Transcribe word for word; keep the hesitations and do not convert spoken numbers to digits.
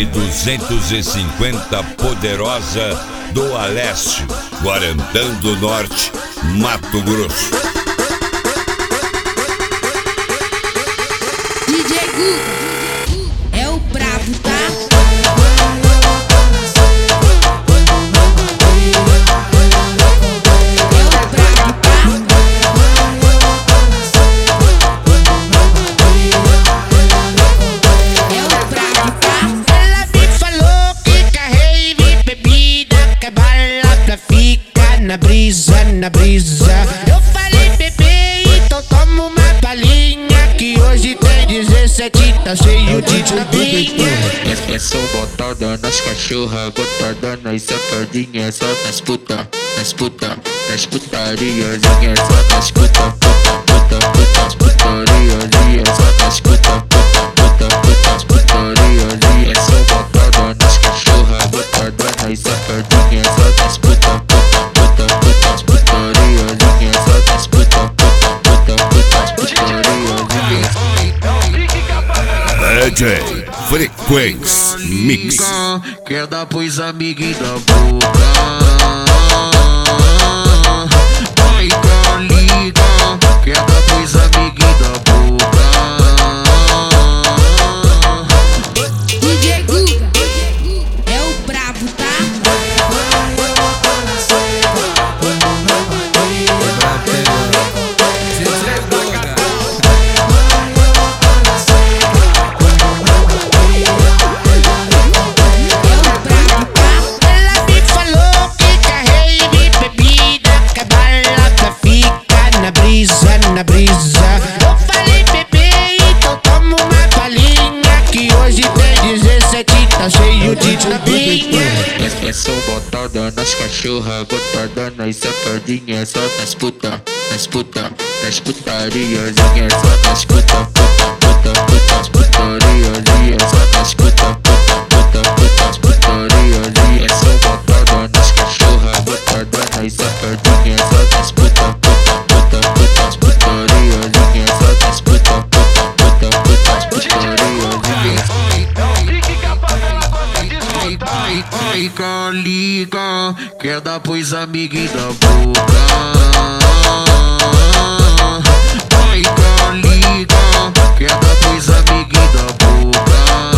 duzentos e cinquenta Poderosa do Alessio, Guarantã do Norte, Mato Grosso. D J Guga é o brabo, tá? Na brisa, na brisa. Eu falei, bebê, então toma uma palhinha, que hoje tem dezessete, tá cheio de tapinha. É, é só botada nas cachorras, botada nas safadinhas, só nas puta, nas puta, nas putarias, é só nas puta, puta, puta, puta, putarias, é só nas puta, puta, puta, puta, putarias, é só botada nas cachorras, botada nas safadinhas, só nas puta. D J Frequência Mix. Quer dar pros amiguinhos da boca. Vai cá, liga. Quer dar pros amiguinhos da boca. D J Guga é o brabo, tá? Na brisa, eu falei, bebê, então toma uma palhinha, que hoje tem dezessete, tá cheio de tapinha. É, é só botada nas cachorras, botada nas safadinhas, só nas puta, nas puta, nas putarias, é só nas puta, puta, puta, puta, putarias, é só nas puta, puta, puta, puta, putarias, é só botada nas cachorras, botada nas safadinhas, só nas puta, puta, puta, puta, putarias, é só nas puta, puta, puta, puta, putarias. Ai, cá, liga, quer dar pros amiguinhos da boca. Ai, cá, liga, quer dar pros amiguinhos da boca.